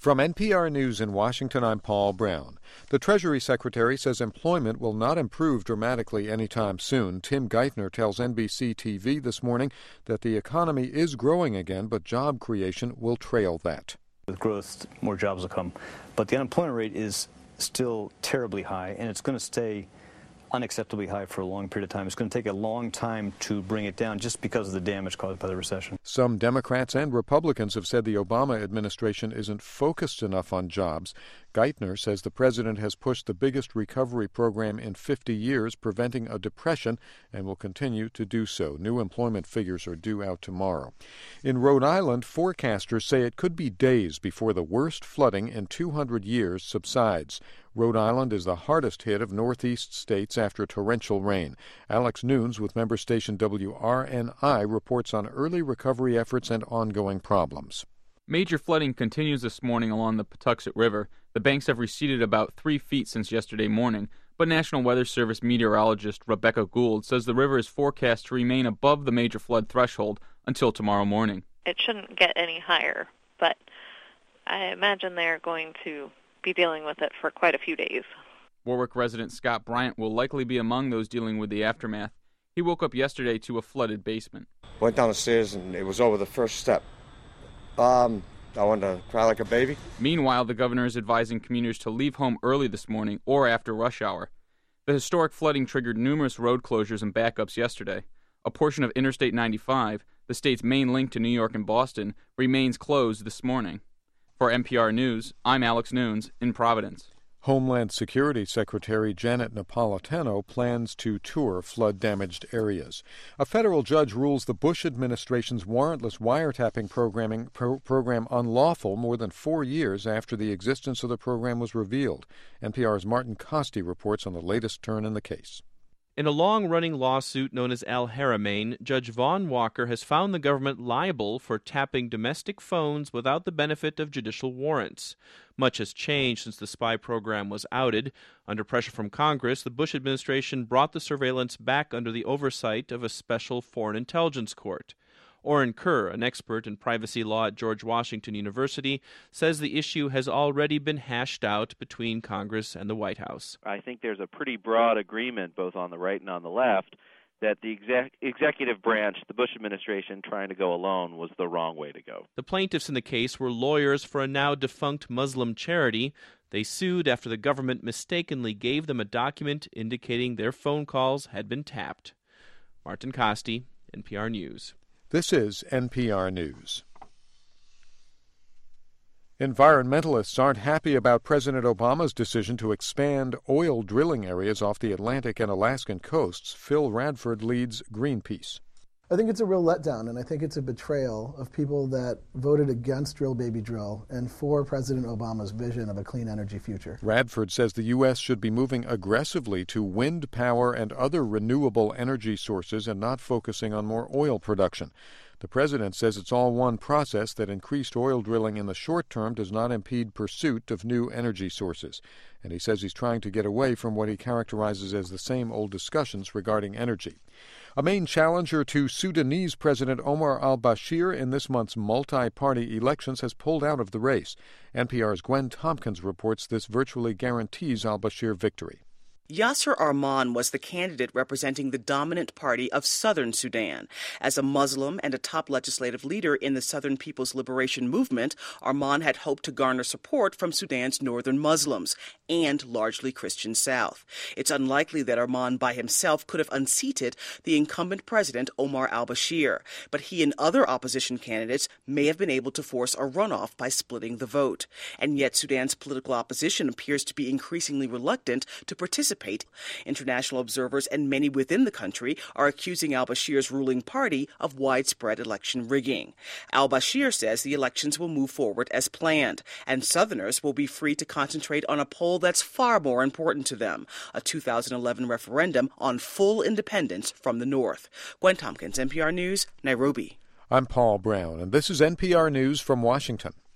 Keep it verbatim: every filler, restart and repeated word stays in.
From N P R News in Washington, I'm Paul Brown. The Treasury Secretary says employment will not improve dramatically anytime soon. Tim Geithner tells N B C T V this morning that the economy is growing again, but job creation will trail that. With growth, more jobs will come. But the unemployment rate is still terribly high, and it's going to stay unacceptably high for a long period of time. It's going to take a long time to bring it down just because of the damage caused by the recession. Some Democrats and Republicans have said the Obama administration isn't focused enough on jobs. Geithner says the president has pushed the biggest recovery program in fifty years, preventing a depression, and will continue to do so. New employment figures are due out tomorrow. In Rhode Island, forecasters say it could be days before the worst flooding in two hundred years subsides. Rhode Island is the hardest hit of northeast states after torrential rain. Alex Nunes with member station W R N I reports on early recovery efforts and ongoing problems. Major flooding continues this morning along the Patuxent River. The banks have receded about three feet since yesterday morning, but National Weather Service meteorologist Rebecca Gould says the river is forecast to remain above the major flood threshold until tomorrow morning. It shouldn't get any higher, but I imagine they're going to be dealing with it for quite a few days. Warwick resident Scott Bryant will likely be among those dealing with the aftermath. He woke up yesterday to a flooded basement. Went down the stairs and it was over the first step. Um, I wanted to cry like a baby. Meanwhile, the governor is advising commuters to leave home early this morning or after rush hour. The historic flooding triggered numerous road closures and backups yesterday. A portion of Interstate ninety-five, the state's main link to New York and Boston, remains closed this morning. For N P R News, I'm Alex Nunes in Providence. Homeland Security Secretary Janet Napolitano plans to tour flood-damaged areas. A federal judge rules the Bush administration's warrantless wiretapping programming pro- program unlawful more than four years after the existence of the program was revealed. N P R's Martin Costi reports on the latest turn in the case. In a long-running lawsuit known as Al Haramain, Judge Vaughn Walker has found the government liable for tapping domestic phones without the benefit of judicial warrants. Much has changed since the spy program was outed. Under pressure from Congress, the Bush administration brought the surveillance back under the oversight of a special foreign intelligence court. Oren Kerr, an expert in privacy law at George Washington University, says the issue has already been hashed out between Congress and the White House. I think there's a pretty broad agreement, both on the right and on the left, that the exec- executive branch, the Bush administration, trying to go alone was the wrong way to go. The plaintiffs in the case were lawyers for a now-defunct Muslim charity. They sued after the government mistakenly gave them a document indicating their phone calls had been tapped. Martin Costi, N P R News. This is N P R News. Environmentalists aren't happy about President Obama's decision to expand oil drilling areas off the Atlantic and Alaskan coasts. Phil Radford leads Greenpeace. I think it's a real letdown, and I think it's a betrayal of people that voted against Drill Baby Drill and for President Obama's vision of a clean energy future. Radford says the U S should be moving aggressively to wind power and other renewable energy sources and not focusing on more oil production. The president says it's all one process, that increased oil drilling in the short term does not impede pursuit of new energy sources. And he says he's trying to get away from what he characterizes as the same old discussions regarding energy. A main challenger to Sudanese President Omar al-Bashir in this month's multi-party elections has pulled out of the race. N P R's Gwen Tompkins reports this virtually guarantees al-Bashir victory. Yasser Arman was the candidate representing the dominant party of southern Sudan. As a Muslim and a top legislative leader in the Southern People's Liberation Movement, Arman had hoped to garner support from Sudan's northern Muslims and largely Christian South. It's unlikely that Arman by himself could have unseated the incumbent president Omar al-Bashir, but he and other opposition candidates may have been able to force a runoff by splitting the vote. And yet Sudan's political opposition appears to be increasingly reluctant to participate. International observers and many within the country are accusing al-Bashir's ruling party of widespread election rigging. Al-Bashir says the elections will move forward as planned, and Southerners will be free to concentrate on a poll that's far more important to them, a two thousand eleven referendum on full independence from the North. Gwen Tompkins, N P R News, Nairobi. I'm Paul Brown, and this is N P R News from Washington.